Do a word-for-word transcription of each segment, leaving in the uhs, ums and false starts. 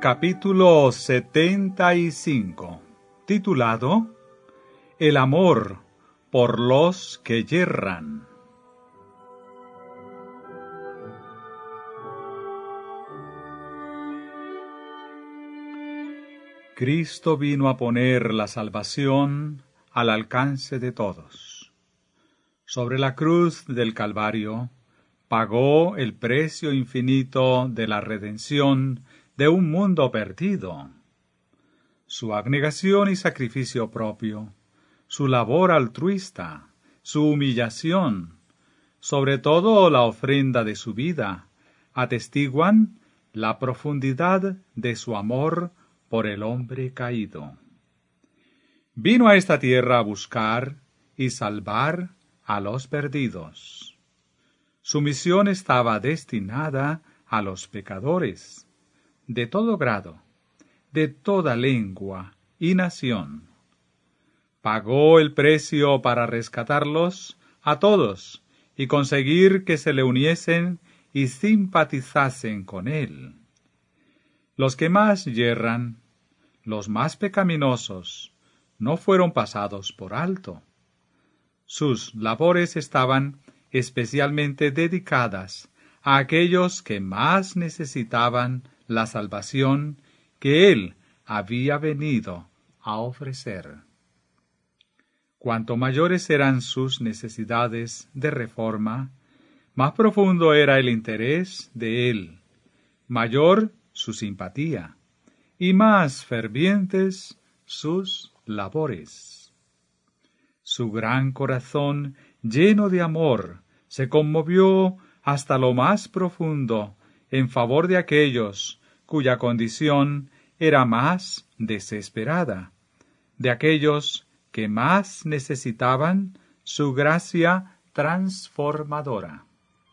Capítulo setenta y cinco, titulado El amor por los que yerran. Cristo vino a poner la salvación al alcance de todos. Sobre la cruz del Calvario pagó el precio infinito de la redención de un mundo perdido. Su abnegación y sacrificio propio, su labor altruista, su humillación, sobre todo la ofrenda de su vida, atestiguan la profundidad de su amor por el hombre caído. Vino a esta tierra a buscar y salvar a los perdidos. Su misión estaba destinada a los pecadores, de todo grado, de toda lengua y nación. Pagó el precio para rescatarlos a todos y conseguir que se le uniesen y simpatizasen con él. Los que más yerran, los más pecaminosos, no fueron pasados por alto. Sus labores estaban especialmente dedicadas a aquellos que más necesitaban la salvación que él había venido a ofrecer. Cuanto mayores eran sus necesidades de reforma, más profundo era el interés de él, mayor su simpatía y más fervientes sus labores. Su gran corazón, lleno de amor, se conmovió hasta lo más profundo en favor de aquellos cuya condición era más desesperada, de aquellos que más necesitaban su gracia transformadora.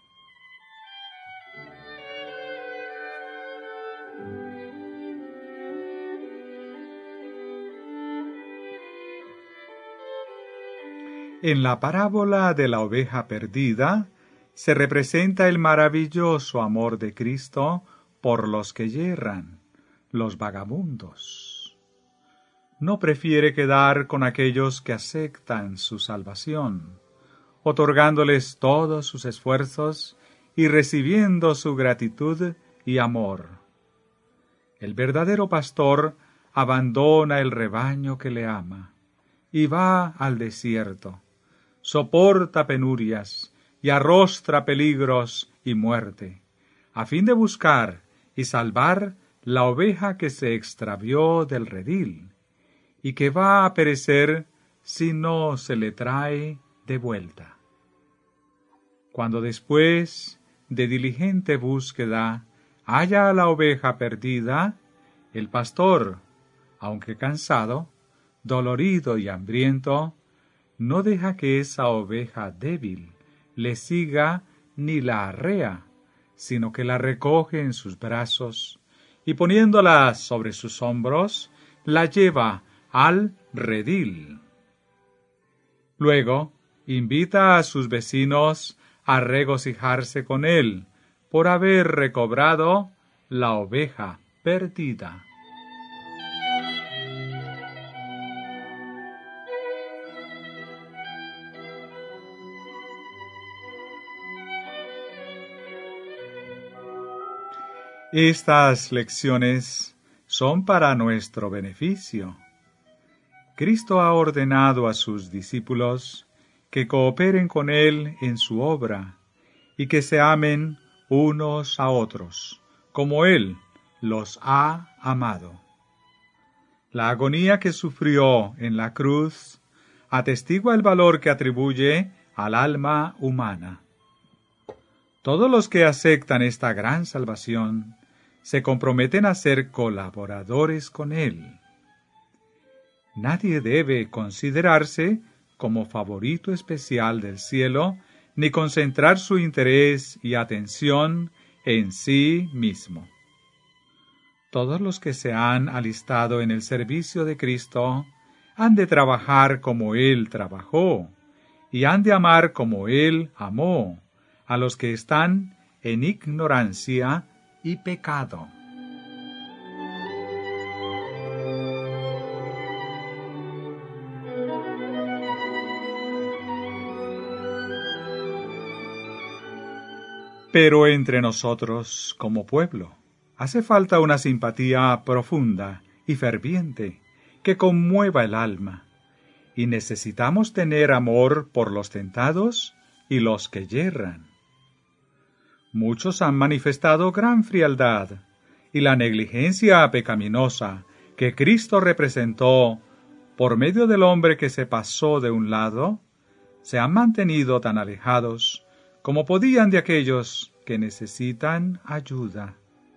En la parábola de la oveja perdida se representa el maravilloso amor de Cristo por los que yerran, los vagabundos. No prefiere quedar con aquellos que aceptan su salvación, otorgándoles todos sus esfuerzos y recibiendo su gratitud y amor. El verdadero pastor abandona el rebaño que le ama y va al desierto, soporta penurias y arrostra peligros y muerte, a fin de buscar y salvar la oveja que se extravió del redil y que va a perecer si no se le trae de vuelta. Cuando después de diligente búsqueda halla a la oveja perdida, el pastor, aunque cansado, dolorido y hambriento, no deja que esa oveja débil le siga ni la arrea, sino que la recoge en sus brazos y poniéndola sobre sus hombros, la lleva al redil. Luego invita a sus vecinos a regocijarse con él por haber recobrado la oveja perdida. Estas lecciones son para nuestro beneficio. Cristo ha ordenado a sus discípulos que cooperen con Él en su obra y que se amen unos a otros, como Él los ha amado. La agonía que sufrió en la cruz atestigua el valor que atribuye al alma humana. Todos los que aceptan esta gran salvación se comprometen a ser colaboradores con Él. Nadie debe considerarse como favorito especial del cielo, ni concentrar su interés y atención en sí mismo. Todos los que se han alistado en el servicio de Cristo han de trabajar como Él trabajó, y han de amar como Él amó a los que están en ignorancia y pecado. Pero entre nosotros, como pueblo, hace falta una simpatía profunda y ferviente que conmueva el alma, y necesitamos tener amor por los tentados y los que yerran. Muchos han manifestado gran frialdad, y la negligencia pecaminosa que Cristo representó por medio del hombre que se pasó de un lado, se han mantenido tan alejados como podían de aquellos que necesitan ayuda.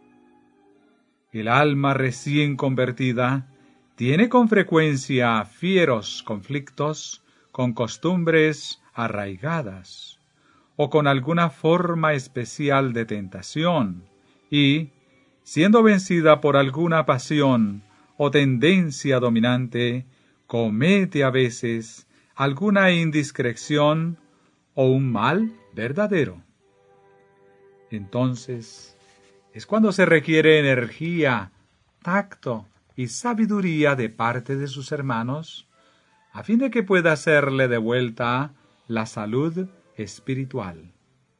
El alma recién convertida tiene con frecuencia fieros conflictos con costumbres arraigadas o con alguna forma especial de tentación y, siendo vencida por alguna pasión o tendencia dominante, comete a veces alguna indiscreción o un mal verdadero. Entonces, es cuando se requiere energía, tacto y sabiduría de parte de sus hermanos, a fin de que pueda hacerle de vuelta la salud espiritual.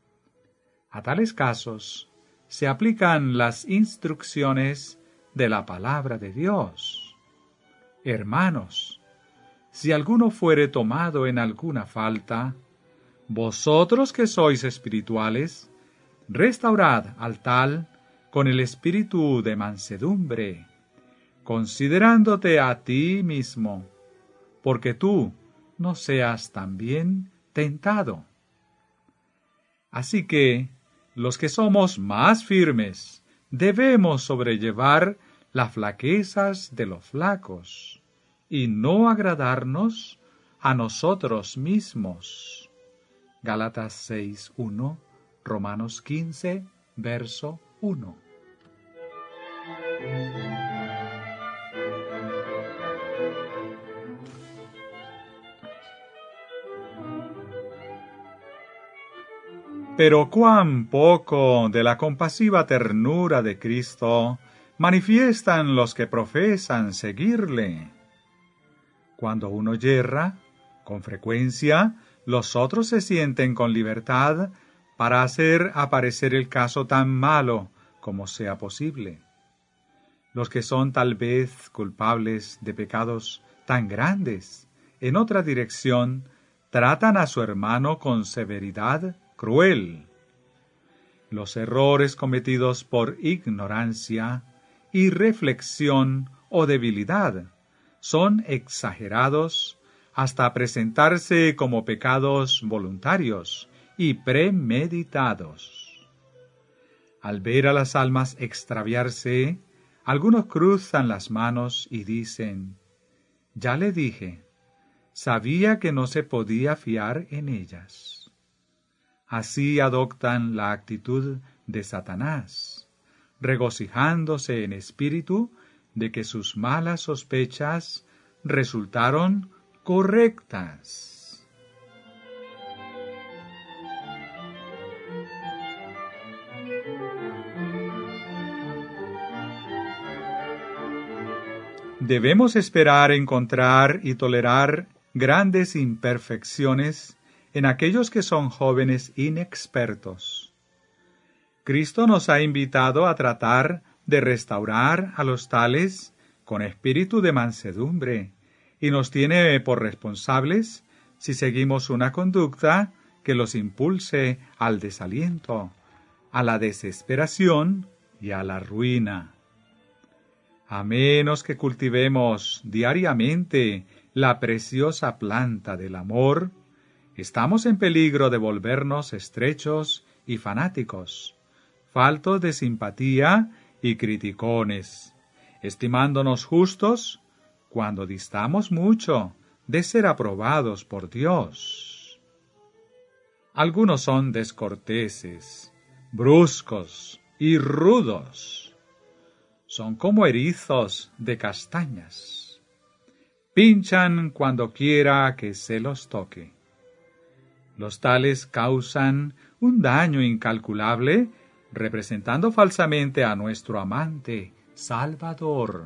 A tales casos se aplican las instrucciones de la palabra de Dios. Hermanos, si alguno fuere tomado en alguna falta, vosotros que sois espirituales, restaurad al tal con el espíritu de mansedumbre, considerándote a ti mismo, porque tú no seas también tentado. Así que, los que somos más firmes, debemos sobrellevar las flaquezas de los flacos, y no agradarnos a nosotros mismos. Gálatas seis uno, Romanos quince, verso uno. Pero cuán poco de la compasiva ternura de Cristo manifiestan los que profesan seguirle. Cuando uno yerra, con frecuencia, los otros se sienten con libertad para hacer aparecer el caso tan malo como sea posible. Los que son tal vez culpables de pecados tan grandes en otra dirección tratan a su hermano con severidad cruel. Los errores cometidos por ignorancia, irreflexión o debilidad son exagerados hasta presentarse como pecados voluntarios y premeditados. Al ver a las almas extraviarse, algunos cruzan las manos y dicen: ya le dije, sabía que no se podía fiar en ellas. Así adoptan la actitud de Satanás, regocijándose en espíritu de que sus malas sospechas resultaron correctas. Debemos esperar encontrar y tolerar grandes imperfecciones en aquellos que son jóvenes inexpertos. Cristo nos ha invitado a tratar de restaurar a los tales con espíritu de mansedumbre, y nos tiene por responsables si seguimos una conducta que los impulse al desaliento, a la desesperación y a la ruina. A menos que cultivemos diariamente la preciosa planta del amor, estamos en peligro de volvernos estrechos y fanáticos, faltos de simpatía y criticones, estimándonos justos cuando distamos mucho de ser aprobados por Dios. Algunos son descorteses, bruscos y rudos. Son como erizos de castañas. Pinchan cuando quiera que se los toque. Los tales causan un daño incalculable, representando falsamente a nuestro amante Salvador.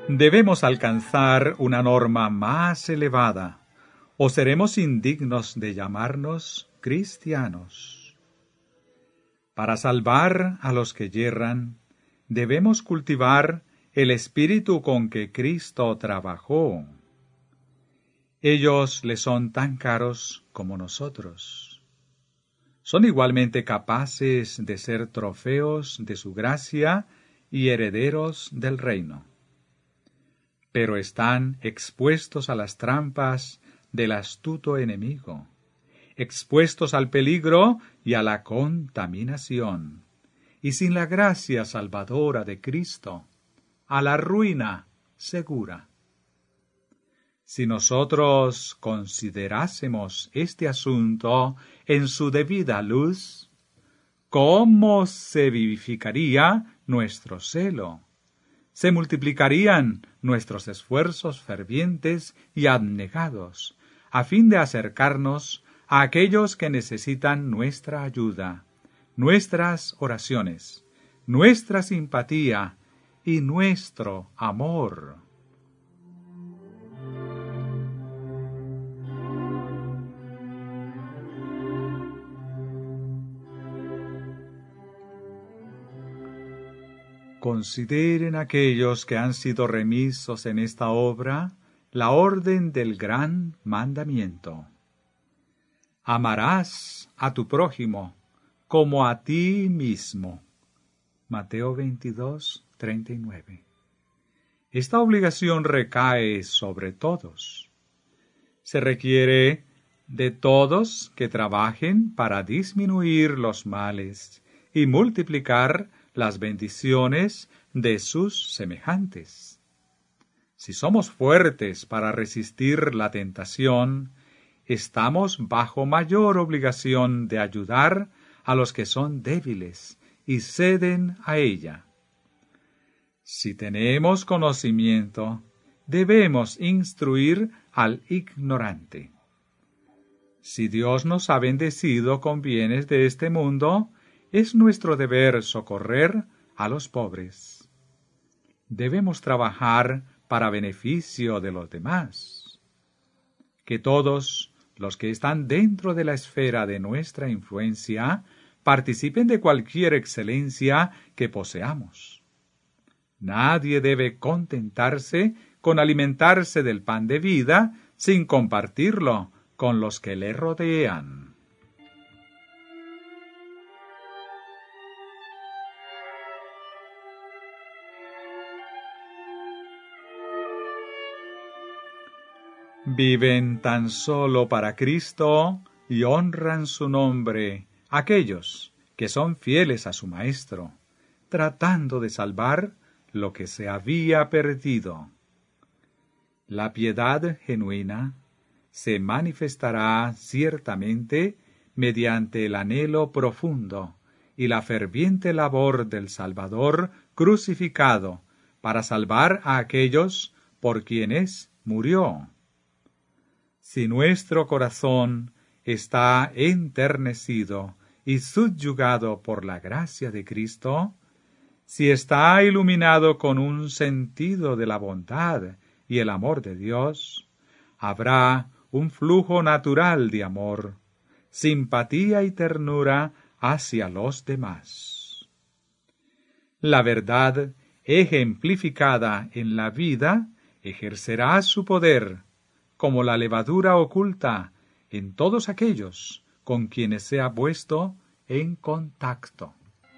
Debemos alcanzar una norma más elevada, o seremos indignos de llamarnos cristianos. Para salvar a los que yerran, debemos cultivar el espíritu con que Cristo trabajó. Ellos le son tan caros como nosotros. Son igualmente capaces de ser trofeos de su gracia y herederos del reino. Pero están expuestos a las trampas del astuto enemigo, expuestos al peligro y a la contaminación, y sin la gracia salvadora de Cristo, a la ruina segura. Si nosotros considerásemos este asunto en su debida luz, ¿cómo se vivificaría nuestro celo? Se multiplicarían nuestros esfuerzos fervientes y abnegados, a fin de acercarnos a aquellos que necesitan nuestra ayuda, nuestras oraciones, nuestra simpatía y nuestro amor. Consideren aquellos que han sido remisos en esta obra la orden del gran mandamiento. Amarás a tu prójimo como a ti mismo. Mateo veintidós, treinta y nueve. Esta obligación recae sobre todos. Se requiere de todos que trabajen para disminuir los males y multiplicar las bendiciones de sus semejantes. Si somos fuertes para resistir la tentación, estamos bajo mayor obligación de ayudar a los que son débiles y ceden a ella. Si tenemos conocimiento, debemos instruir al ignorante. Si Dios nos ha bendecido con bienes de este mundo, es nuestro deber socorrer a los pobres. Debemos trabajar para beneficio de los demás. Que todos los que están dentro de la esfera de nuestra influencia participen de cualquier excelencia que poseamos. Nadie debe contentarse con alimentarse del pan de vida sin compartirlo con los que le rodean. Viven tan solo para Cristo y honran su nombre aquellos que son fieles a su Maestro, tratando de salvar lo que se había perdido. La piedad genuina se manifestará ciertamente mediante el anhelo profundo y la ferviente labor del Salvador crucificado para salvar a aquellos por quienes murió. Si nuestro corazón está enternecido y subyugado por la gracia de Cristo, si está iluminado con un sentido de la bondad y el amor de Dios, habrá un flujo natural de amor, simpatía y ternura hacia los demás. La verdad, ejemplificada en la vida, ejercerá su poder como la levadura oculta en todos aquellos con quienes se ha puesto en contacto.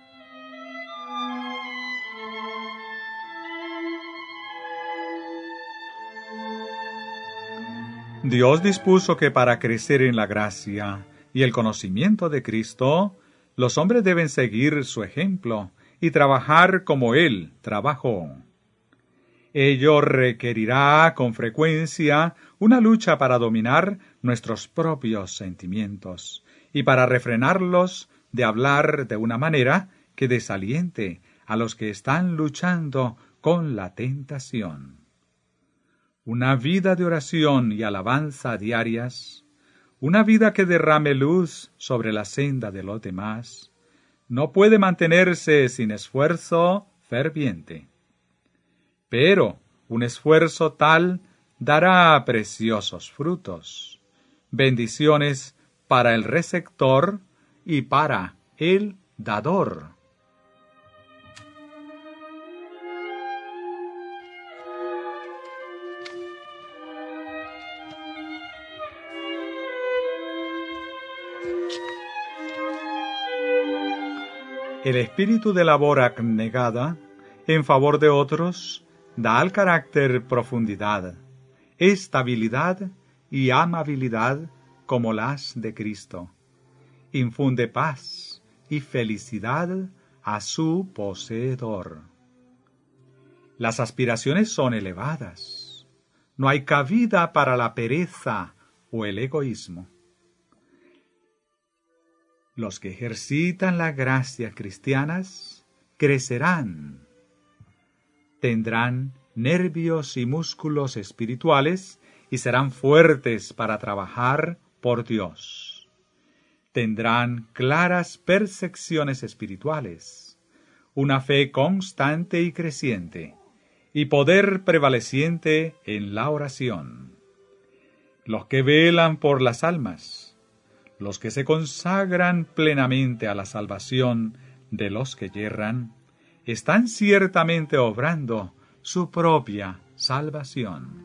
Dios dispuso que para crecer en la gracia y el conocimiento de Cristo, los hombres deben seguir su ejemplo y trabajar como Él trabajó. Ello requerirá con frecuencia una lucha para dominar nuestros propios sentimientos y para refrenarlos de hablar de una manera que desaliente a los que están luchando con la tentación. Una vida de oración y alabanza diarias, una vida que derrame luz sobre la senda de los demás, no puede mantenerse sin esfuerzo ferviente. Pero Un esfuerzo tal dará preciosos frutos, bendiciones para el receptor y para el dador. El espíritu de labor abnegada en favor de otros da al carácter profundidad, estabilidad y amabilidad como las de Cristo. Infunde paz y felicidad a su poseedor. Las aspiraciones son elevadas. No hay cabida para la pereza o el egoísmo. Los que ejercitan las gracias cristianas crecerán. Tendrán nervios y músculos espirituales y serán fuertes para trabajar por Dios. Tendrán claras percepciones espirituales, una fe constante y creciente, y poder prevaleciente en la oración. Los que velan por las almas, los que se consagran plenamente a la salvación de los que yerran, están ciertamente obrando su propia salvación.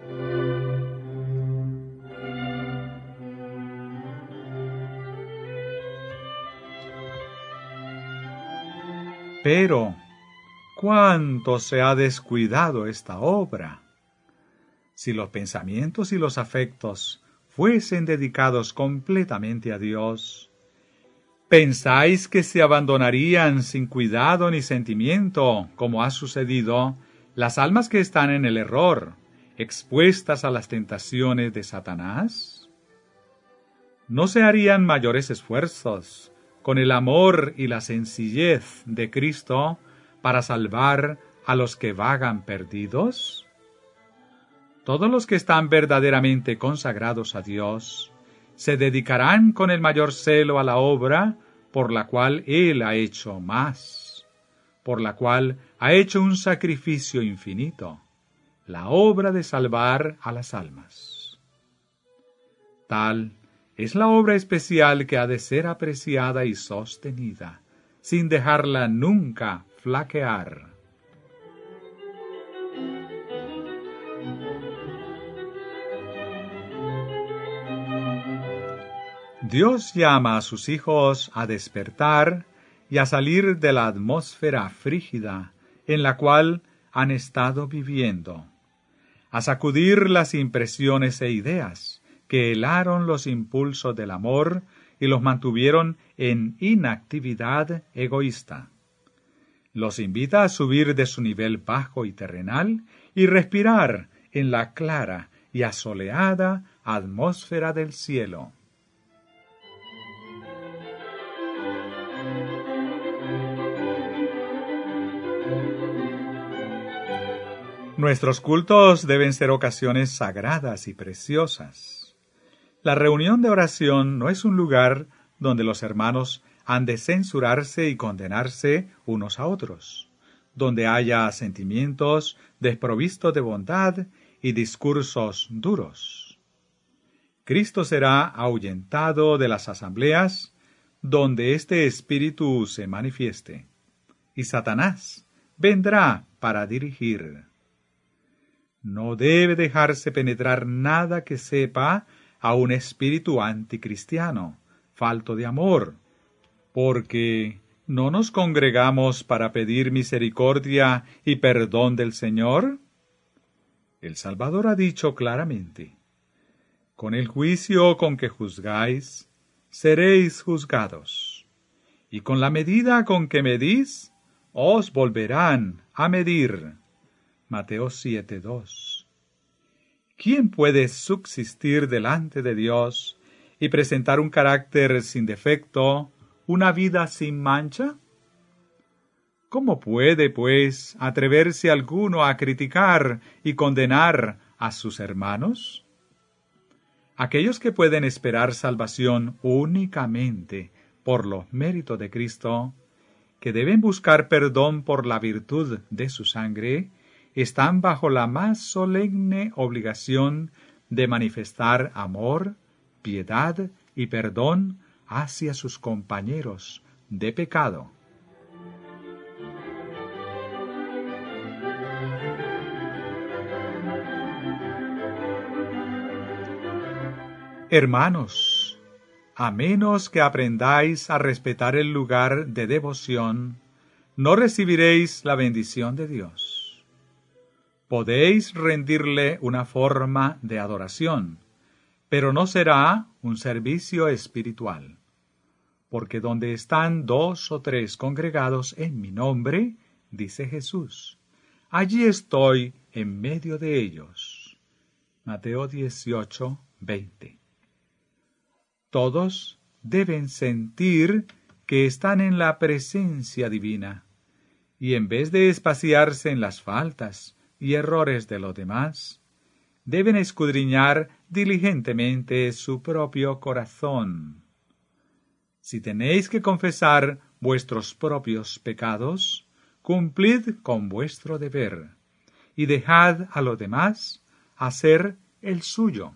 Pero, ¿cuánto se ha descuidado esta obra? Si los pensamientos y los afectos fuesen dedicados completamente a Dios, ¿pensáis que se abandonarían sin cuidado ni sentimiento, como ha sucedido, las almas que están en el error, expuestas a las tentaciones de Satanás? ¿No se harían mayores esfuerzos, con el amor y la sencillez de Cristo, para salvar a los que vagan perdidos? Todos los que están verdaderamente consagrados a Dios se dedicarán con el mayor celo a la obra por la cual Él ha hecho más, por la cual ha hecho un sacrificio infinito, la obra de salvar a las almas. Tal es la obra especial que ha de ser apreciada y sostenida, sin dejarla nunca flaquear. Dios llama a sus hijos a despertar y a salir de la atmósfera frígida en la cual han estado viviendo, a sacudir las impresiones e ideas que helaron los impulsos del amor y los mantuvieron en inactividad egoísta. Los invita a subir de su nivel bajo y terrenal y respirar en la clara y asoleada atmósfera del cielo. Nuestros cultos deben ser ocasiones sagradas y preciosas. La reunión de oración no es un lugar donde los hermanos han de censurarse y condenarse unos a otros, donde haya sentimientos desprovistos de bondad y discursos duros. Cristo será ahuyentado de las asambleas donde este espíritu se manifieste, y Satanás vendrá para dirigir. No debe dejarse penetrar nada que sepa a un espíritu anticristiano, falto de amor, porque ¿no nos congregamos para pedir misericordia y perdón del Señor? El Salvador ha dicho claramente: con el juicio con que juzgáis, seréis juzgados, y con la medida con que medís, os volverán a medir. Mateo siete dos. ¿Quién puede subsistir delante de Dios y presentar un carácter sin defecto, una vida sin mancha? ¿Cómo puede, pues, atreverse alguno a criticar y condenar a sus hermanos? Aquellos que pueden esperar salvación únicamente por los méritos de Cristo, que deben buscar perdón por la virtud de su sangre están bajo la más solemne obligación de manifestar amor, piedad y perdón hacia sus compañeros de pecado. Hermanos, a menos que aprendáis a respetar el lugar de devoción, no recibiréis la bendición de Dios. Podéis rendirle una forma de adoración, pero no será un servicio espiritual. Porque donde están dos o tres congregados en mi nombre, dice Jesús, allí estoy en medio de ellos. Mateo dieciocho, veinte. Todos deben sentir que están en la presencia divina, y en vez de espaciarse en las faltas y errores de los demás, deben escudriñar diligentemente su propio corazón. Si tenéis que confesar vuestros propios pecados, cumplid con vuestro deber, y dejad a los demás hacer el suyo.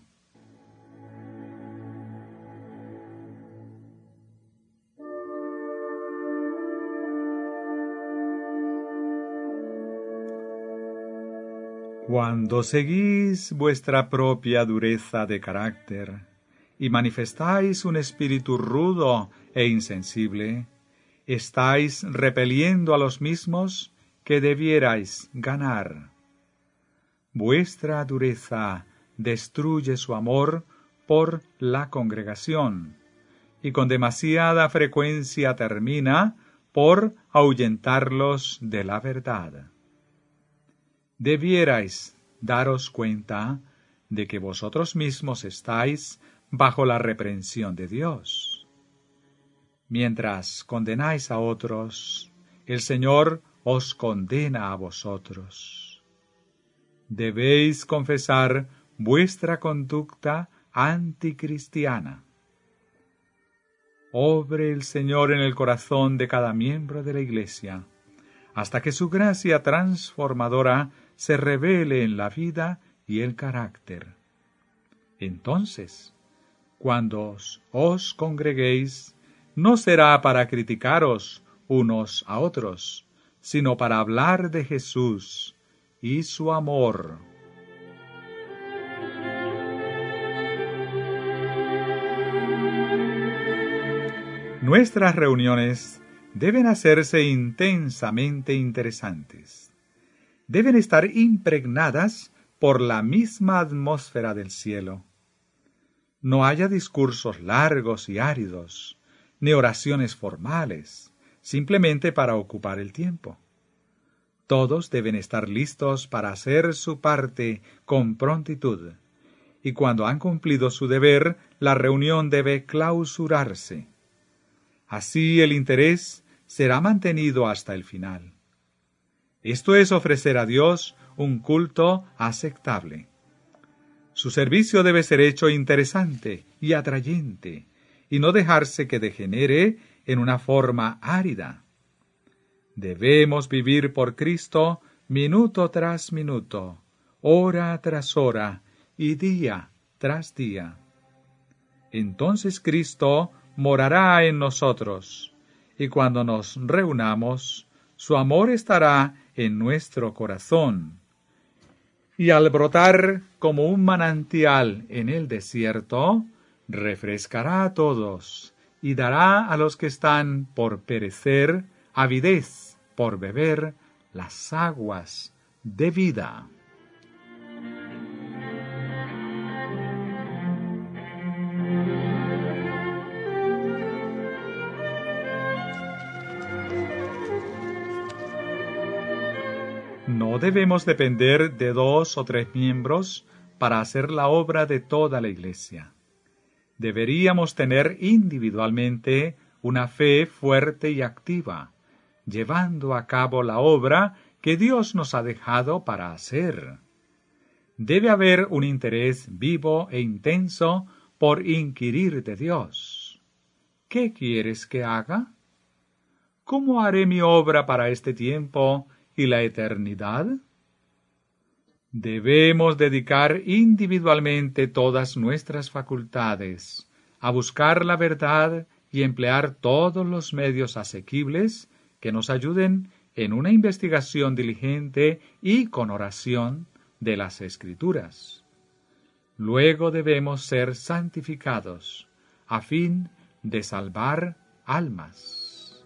Cuando seguís vuestra propia dureza de carácter y manifestáis un espíritu rudo e insensible, estáis repeliendo a los mismos que debierais ganar. Vuestra dureza destruye su amor por la congregación, y con demasiada frecuencia termina por ahuyentarlos de la verdad. Debierais daros cuenta de que vosotros mismos estáis bajo la reprensión de Dios. Mientras condenáis a otros, el Señor os condena a vosotros. Debéis confesar vuestra conducta anticristiana. Obre el Señor en el corazón de cada miembro de la Iglesia, hasta que su gracia transformadora se revele en la vida y el carácter. Entonces, cuando os, os congreguéis, no será para criticaros unos a otros, sino para hablar de Jesús y su amor. Nuestras reuniones deben hacerse intensamente interesantes. Deben estar impregnadas por la misma atmósfera del cielo. No haya discursos largos y áridos, ni oraciones formales, simplemente para ocupar el tiempo. Todos deben estar listos para hacer su parte con prontitud, y cuando han cumplido su deber, la reunión debe clausurarse. Así el interés será mantenido hasta el final. Esto es ofrecer a Dios un culto aceptable. Su servicio debe ser hecho interesante y atrayente, y no dejarse que degenere en una forma árida. Debemos vivir por Cristo minuto tras minuto, hora tras hora y día tras día. Entonces Cristo morará en nosotros, y cuando nos reunamos, su amor estará en nuestro corazón, y al brotar como un manantial en el desierto, refrescará a todos, y dará a los que están por perecer avidez por beber las aguas de vida. No debemos depender de dos o tres miembros para hacer la obra de toda la Iglesia. Deberíamos tener individualmente una fe fuerte y activa, llevando a cabo la obra que Dios nos ha dejado para hacer. Debe haber un interés vivo e intenso por inquirir de Dios. ¿Qué quieres que haga? ¿Cómo haré mi obra para este tiempo y la eternidad? Debemos dedicar individualmente todas nuestras facultades a buscar la verdad y emplear todos los medios asequibles que nos ayuden en una investigación diligente y con oración de las Escrituras. Luego debemos ser santificados a fin de salvar almas.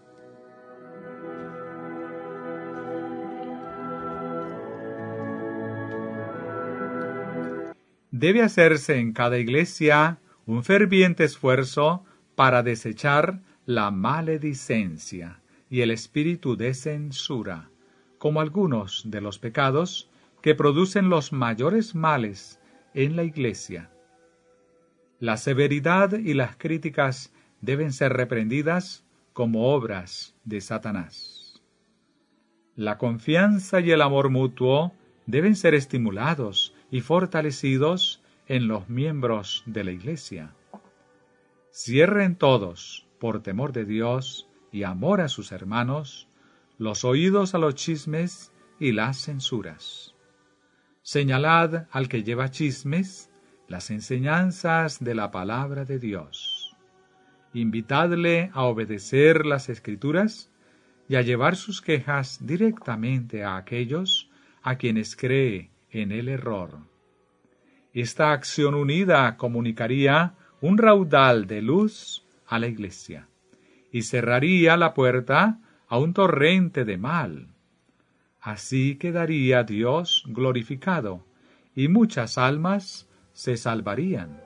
Debe hacerse en cada iglesia un ferviente esfuerzo para desechar la maledicencia y el espíritu de censura, como algunos de los pecados que producen los mayores males en la iglesia. La severidad y las críticas deben ser reprendidas como obras de Satanás. La confianza y el amor mutuo deben ser estimulados y fortalecidos en los miembros de la iglesia. Cierren todos, por temor de Dios y amor a sus hermanos, los oídos a los chismes y las censuras. Señalad al que lleva chismes las enseñanzas de la palabra de Dios. Invitadle a obedecer las Escrituras y a llevar sus quejas directamente a aquellos a quienes cree en el error. Esta acción unida comunicaría un raudal de luz a la iglesia y cerraría la puerta a un torrente de mal. Así quedaría Dios glorificado y muchas almas se salvarían.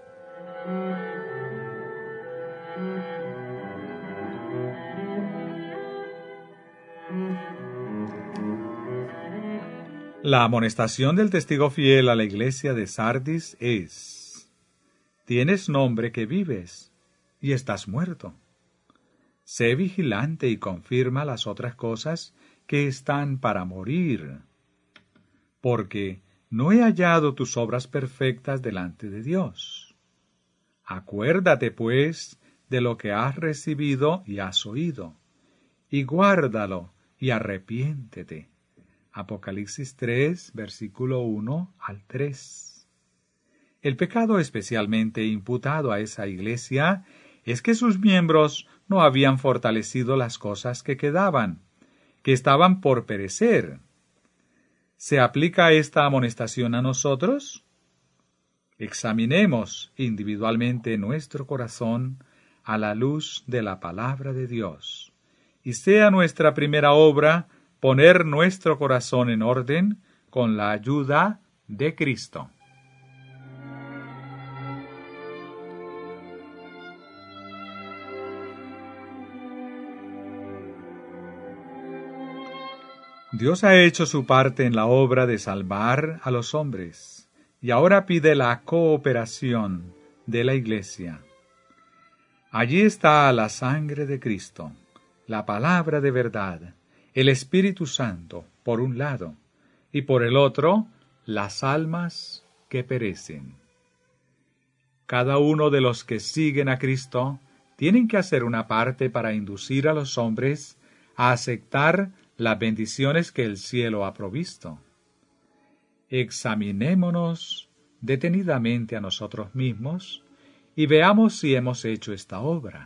La amonestación del testigo fiel a la iglesia de Sardis es: tienes nombre que vives y estás muerto. Sé vigilante y confirma las otras cosas que están para morir, porque no he hallado tus obras perfectas delante de Dios. Acuérdate, pues, de lo que has recibido y has oído, y guárdalo y arrepiéntete. Apocalipsis tres, versículo uno al tres. El pecado especialmente imputado a esa iglesia es que sus miembros no habían fortalecido las cosas que quedaban, que estaban por perecer. ¿Se aplica esta amonestación a nosotros? Examinemos individualmente nuestro corazón a la luz de la palabra de Dios, y sea nuestra primera obra poner nuestro corazón en orden con la ayuda de Cristo. Dios ha hecho su parte en la obra de salvar a los hombres, y ahora pide la cooperación de la Iglesia. Allí está la sangre de Cristo, la palabra de verdad, el Espíritu Santo, por un lado, y por el otro, las almas que perecen. Cada uno de los que siguen a Cristo tienen que hacer una parte para inducir a los hombres a aceptar las bendiciones que el cielo ha provisto. Examinémonos detenidamente a nosotros mismos y veamos si hemos hecho esta obra.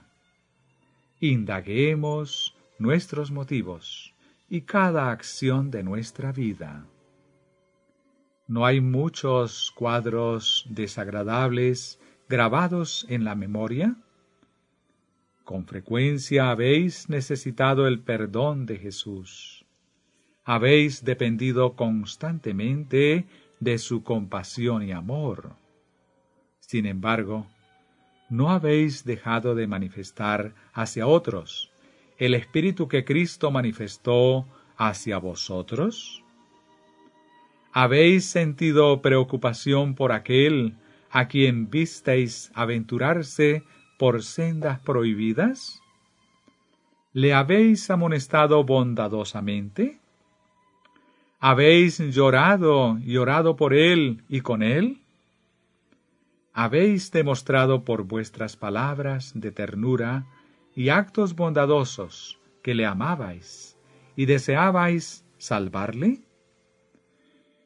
Indaguemos nuestros motivos y cada acción de nuestra vida. ¿No hay muchos cuadros desagradables grabados en la memoria? Con frecuencia habéis necesitado el perdón de Jesús. Habéis dependido constantemente de su compasión y amor. Sin embargo, ¿no habéis dejado de manifestar hacia otros el espíritu que Cristo manifestó hacia vosotros? ¿Habéis sentido preocupación por aquel a quien visteis aventurarse por sendas prohibidas? ¿Le habéis amonestado bondadosamente? ¿Habéis llorado y orado por él y con él? ¿Habéis demostrado por vuestras palabras de ternura y actos bondadosos que le amabais y deseabais salvarle?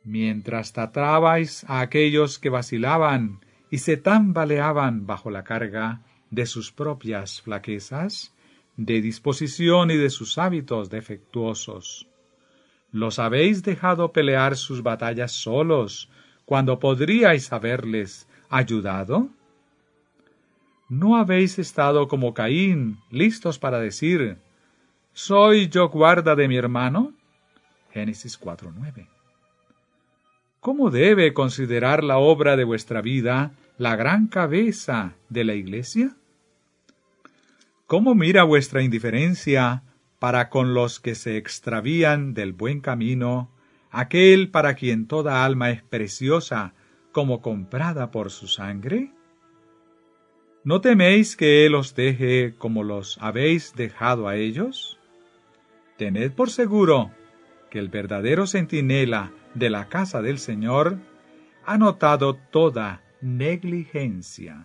mientras tratabais a aquellos que vacilaban y se tambaleaban bajo la carga de sus propias flaquezas, de disposición y de sus hábitos defectuosos. ¿Los habéis dejado pelear sus batallas solos, cuando podríais haberles ayudado? ¿No habéis estado como Caín, listos para decir, ¿soy yo guarda de mi hermano? Génesis cuatro nueve. ¿Cómo debe considerar la obra de vuestra vida la gran cabeza de la Iglesia? ¿Cómo mira vuestra indiferencia para con los que se extravían del buen camino, aquel para quien toda alma es preciosa como comprada por su sangre? ¿No teméis que Él os deje como los habéis dejado a ellos? Tened por seguro que el verdadero centinela de la casa del Señor ha notado toda negligencia.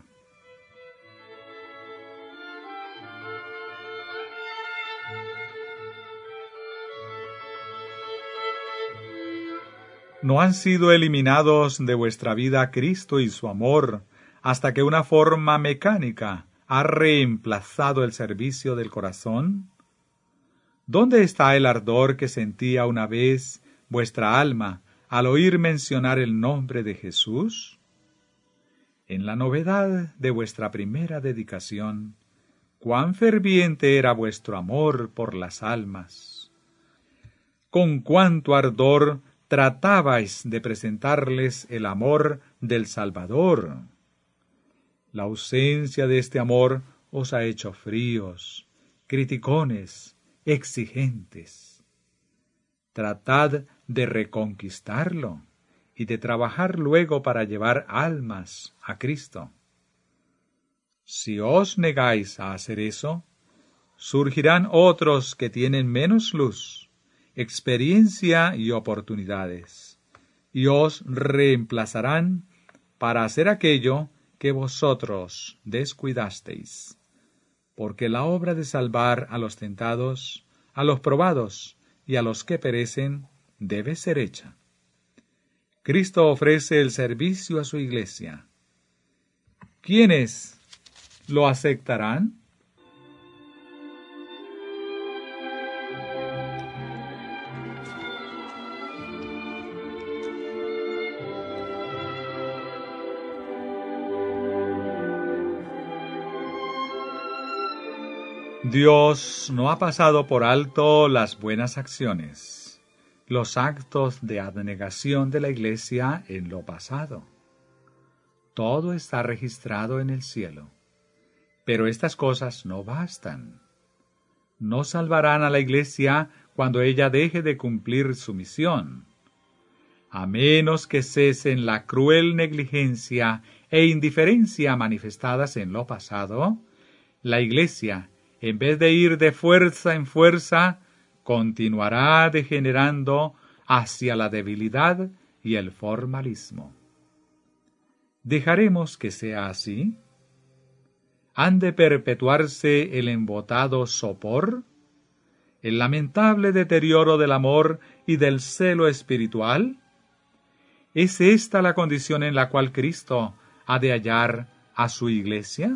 ¿No han sido eliminados de vuestra vida Cristo y su amor, hasta que una forma mecánica ha reemplazado el servicio del corazón? ¿Dónde está el ardor que sentía una vez vuestra alma al oír mencionar el nombre de Jesús? En la novedad de vuestra primera dedicación, cuán ferviente era vuestro amor por las almas. Con cuánto ardor tratabais de presentarles el amor del Salvador. La ausencia de este amor os ha hecho fríos, criticones, exigentes. Tratad de reconquistarlo y de trabajar luego para llevar almas a Cristo. Si os negáis a hacer eso, surgirán otros que tienen menos luz, experiencia y oportunidades, y os reemplazarán para hacer aquello que vosotros descuidasteis, porque la obra de salvar a los tentados, a los probados y a los que perecen debe ser hecha. Cristo ofrece el servicio a su iglesia. ¿Quiénes lo aceptarán? Dios no ha pasado por alto las buenas acciones, los actos de abnegación de la Iglesia en lo pasado. Todo está registrado en el cielo. Pero estas cosas no bastan. No salvarán a la Iglesia cuando ella deje de cumplir su misión. A menos que cesen la cruel negligencia e indiferencia manifestadas en lo pasado, la Iglesia, en vez de ir de fuerza en fuerza, continuará degenerando hacia la debilidad y el formalismo. ¿Dejaremos que sea así? ¿Han de perpetuarse el embotado sopor, el lamentable deterioro del amor y del celo espiritual? ¿Es esta la condición en la cual Cristo ha de hallar a su Iglesia?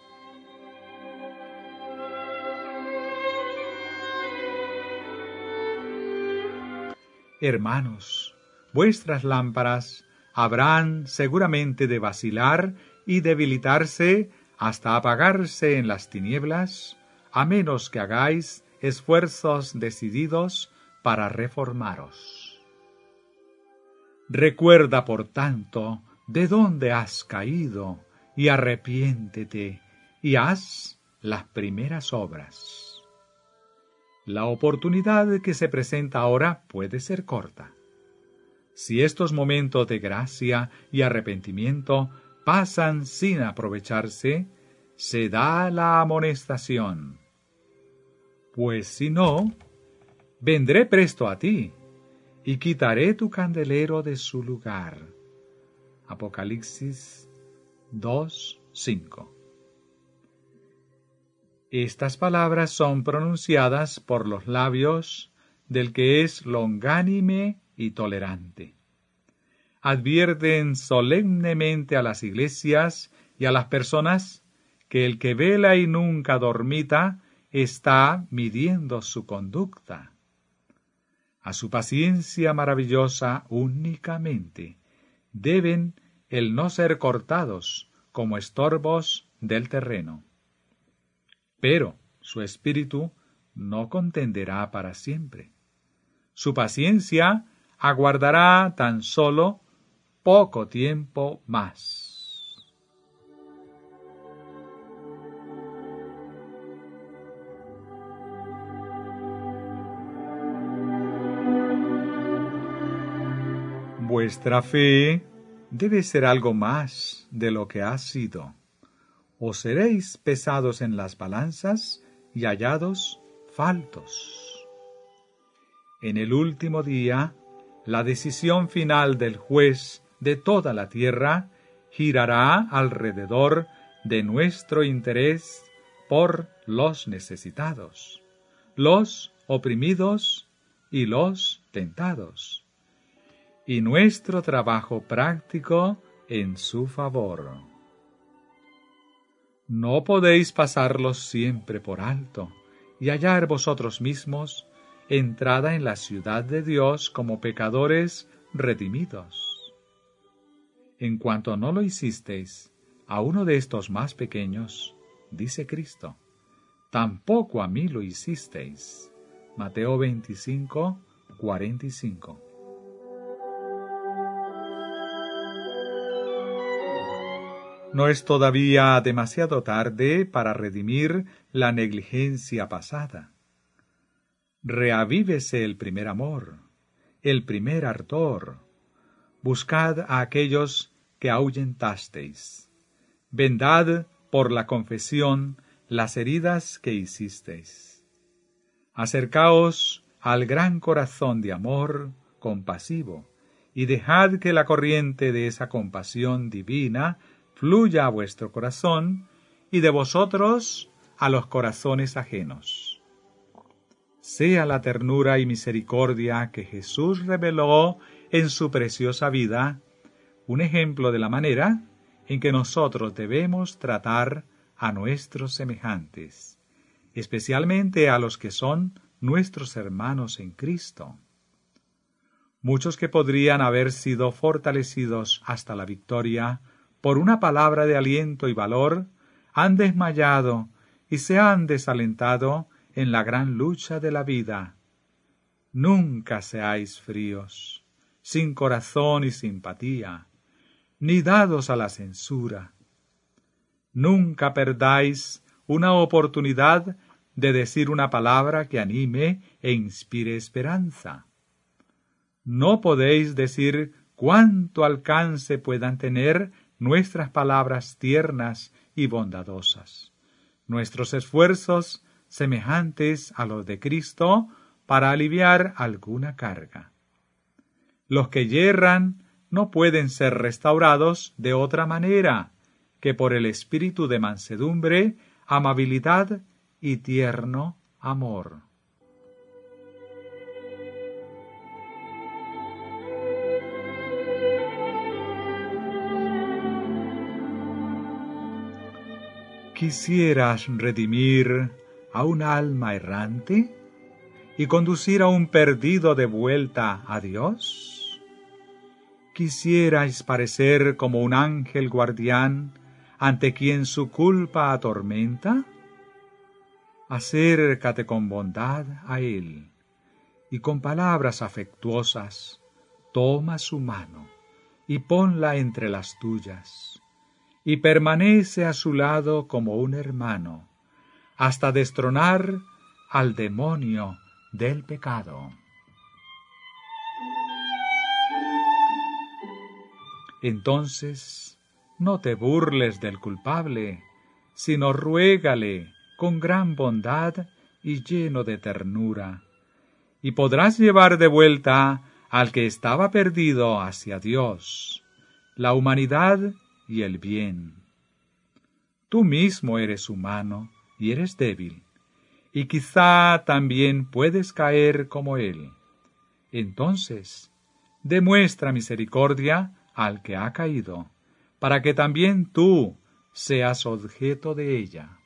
Hermanos, vuestras lámparas habrán seguramente de vacilar y debilitarse hasta apagarse en las tinieblas, a menos que hagáis esfuerzos decididos para reformaros. Recuerda, por tanto, de dónde has caído, y arrepiéntete, y haz las primeras obras. La oportunidad que se presenta ahora puede ser corta. Si estos momentos de gracia y arrepentimiento pasan sin aprovecharse, se da la amonestación. Pues si no, vendré presto a ti, y quitaré tu candelero de su lugar. Apocalipsis dos cinco. Estas palabras son pronunciadas por los labios del que es longánime y tolerante. advierten solemnemente a las iglesias y a las personas que el que vela y nunca dormita está midiendo su conducta. A su paciencia maravillosa únicamente deben el no ser cortados como estorbos del terreno. Pero su espíritu no contenderá para siempre. Su paciencia aguardará tan solo poco tiempo más. Vuestra fe debe ser algo más de lo que ha sido. O seréis pesados en las balanzas y hallados faltos. En el último día, la decisión final del juez de toda la tierra girará alrededor de nuestro interés por los necesitados, los oprimidos y los tentados, y nuestro trabajo práctico en su favor. No podéis pasarlos siempre por alto y hallar vosotros mismos entrada en la ciudad de Dios como pecadores redimidos. En cuanto no lo hicisteis a uno de estos más pequeños, dice Cristo, tampoco a mí lo hicisteis. Mateo veinticinco, cuarenta y cinco. No es todavía demasiado tarde para redimir la negligencia pasada. Reavívese el primer amor, el primer ardor. Buscad a aquellos que ahuyentasteis. Vendad por la confesión las heridas que hicisteis. Acercaos al gran corazón de amor compasivo y dejad que la corriente de esa compasión divina fluya a vuestro corazón y de vosotros a los corazones ajenos. Sea la ternura y misericordia que Jesús reveló en su preciosa vida un ejemplo de la manera en que nosotros debemos tratar a nuestros semejantes, especialmente a los que son nuestros hermanos en Cristo. Muchos que podrían haber sido fortalecidos hasta la victoria por una palabra de aliento y valor, han desmayado y se han desalentado en la gran lucha de la vida. Nunca seáis fríos, sin corazón y simpatía, ni dados a la censura. Nunca perdáis una oportunidad de decir una palabra que anime e inspire esperanza. No podéis decir cuánto alcance puedan tener nuestras palabras tiernas y bondadosas, nuestros esfuerzos semejantes a los de Cristo para aliviar alguna carga. Los que yerran no pueden ser restaurados de otra manera que por el espíritu de mansedumbre, amabilidad y tierno amor. ¿Quisieras redimir a un alma errante y conducir a un perdido de vuelta a Dios? ¿Quisierais parecer como un ángel guardián ante quien su culpa atormenta? Acércate con bondad a él y con palabras afectuosas toma su mano y ponla entre las tuyas, y permanece a su lado como un hermano, hasta destronar al demonio del pecado. Entonces, no te burles del culpable, sino ruégale con gran bondad y lleno de ternura, y podrás llevar de vuelta al que estaba perdido hacia Dios, la humanidad y el bien. Tú mismo eres humano y eres débil, y quizá también puedes caer como él. Entonces, demuestra misericordia al que ha caído, para que también tú seas objeto de ella.